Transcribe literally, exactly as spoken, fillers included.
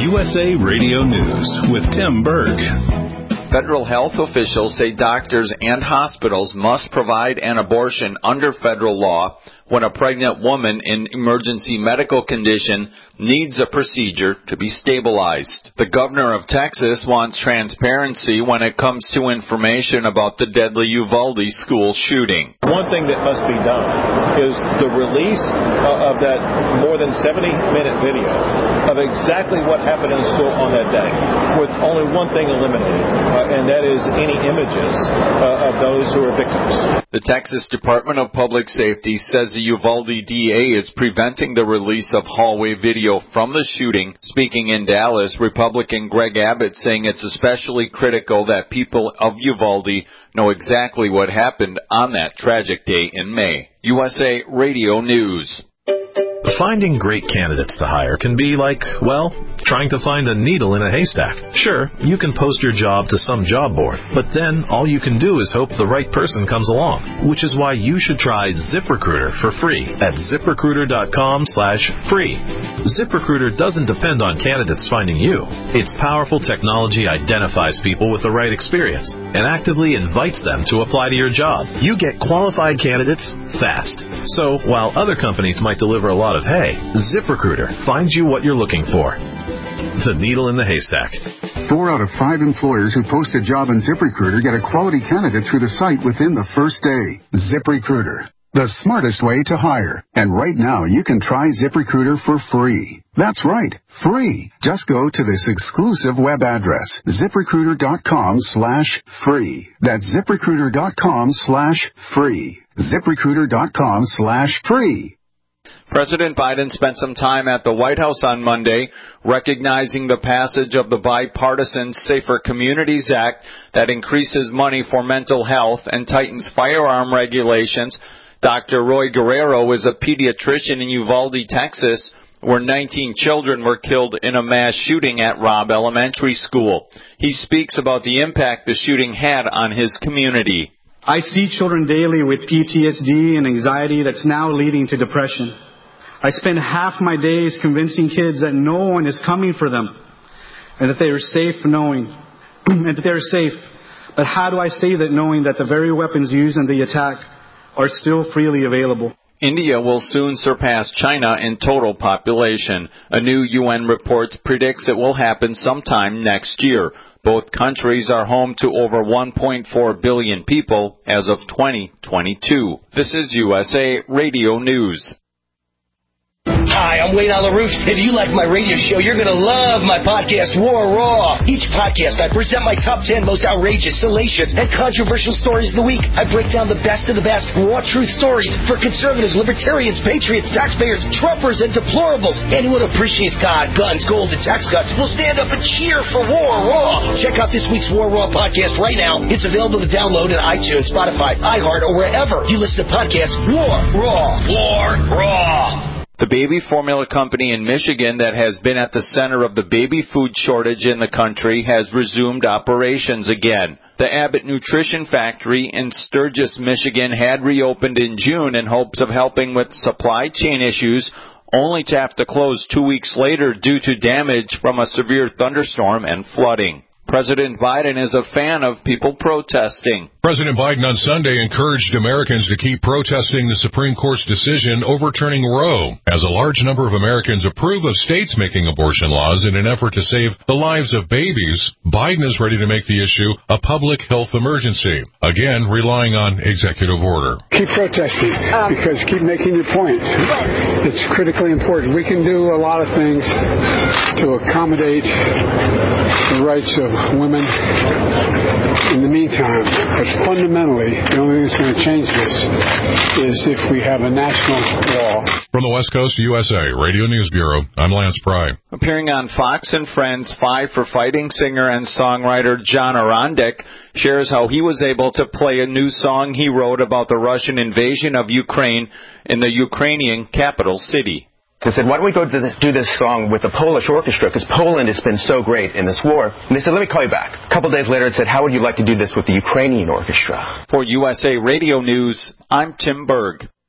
U S A Radio News with Tim Berg. Federal health officials say doctors and hospitals must provide an abortion under federal law when a pregnant woman in emergency medical condition needs a procedure to be stabilized. The governor of Texas wants transparency when it comes to information about the deadly Uvalde school shooting. One thing that must be done is the release of that more than seventy minute video of exactly what happened in the school on that day, with only one thing eliminated, uh, and that is any images uh, of those who are victims. The Texas Department of Public Safety says the Uvalde D A is preventing the release of hallway video from the shooting. Speaking in Dallas, Republican Greg Abbott saying it's especially critical that people of Uvalde know exactly what happened on that tragic day in May. U S A Radio News. Finding great candidates to hire can be like, well, trying to find a needle in a haystack. Sure, you can post your job to some job board, but then all you can do is hope the right person comes along, which is why you should try ZipRecruiter for free at ZipRecruiter.com slash free. ZipRecruiter doesn't depend on candidates finding you. Its powerful technology identifies people with the right experience and actively invites them to apply to your job. You get qualified candidates fast. So while other companies might deliver a lot of hay, ZipRecruiter finds you what you're looking for. The needle in the haystack. Four out of five employers who post a job on ZipRecruiter get a quality candidate through the site within the first day. ZipRecruiter, the smartest way to hire. And right now, you can try ZipRecruiter for free. That's right, free. Just go to this exclusive web address, ZipRecruiter.com slash free. That's ZipRecruiter.com slash free. ZipRecruiter.com slash free. President Biden spent some time at the White House on Monday recognizing the passage of the bipartisan Safer Communities Act that increases money for mental health and tightens firearm regulations. Doctor Roy Guerrero is a pediatrician in Uvalde, Texas, where nineteen children were killed in a mass shooting at Robb Elementary School. He speaks about the impact the shooting had on his community. I see children daily with P T S D and anxiety that's now leading to depression. I spend half my days convincing kids that no one is coming for them and that they are safe knowing and that they are safe. But how do I say that knowing that the very weapons used in the attack are still freely available? India will soon surpass China in total population. A new U N report predicts it will happen sometime next year. Both countries are home to over one point four billion people as of twenty twenty-two. This is U S A Radio News. Hi, I'm Wayne LaRouche. If you like my radio show, you're going to love my podcast, War Raw. Each podcast, I present my top ten most outrageous, salacious, and controversial stories of the week. I break down the best of the best raw truth stories for conservatives, libertarians, patriots, taxpayers, Trumpers, and deplorables. Anyone who appreciates God, guns, gold, and tax cuts will stand up and cheer for War Raw. Check out this week's War Raw podcast right now. It's available to download on iTunes, Spotify, iHeart, or wherever you listen to podcasts. War Raw. War Raw. The baby formula company in Michigan that has been at the center of the baby food shortage in the country has resumed operations again. The Abbott Nutrition Factory in Sturgis, Michigan had reopened in June in hopes of helping with supply chain issues, only to have to close two weeks later due to damage from a severe thunderstorm and flooding. President Biden is a fan of people protesting. President Biden on Sunday encouraged Americans to keep protesting the Supreme Court's decision overturning Roe, as a large number of Americans approve of states making abortion laws in an effort to save the lives of babies. Biden is ready to make the issue a public health emergency, again relying on executive order. Keep protesting, because keep making your point. It's critically important. We can do a lot of things to accommodate the rights of women in the meantime, but fundamentally, the only thing that's going to change this is if we have a national law. From the West Coast U S A Radio News Bureau, I'm Lance Pry. Appearing on Fox and Friends, Five for Fighting singer and songwriter John Arondick shares how he was able to play a new song he wrote about the Russian invasion of Ukraine in the Ukrainian capital city. So I said, why don't we go to the, do this song with a Polish orchestra, because Poland has been so great in this war. And they said, let me call you back. A couple days later, it said, how would you like to do this with the Ukrainian orchestra? For U S A Radio News, I'm Tim Berg.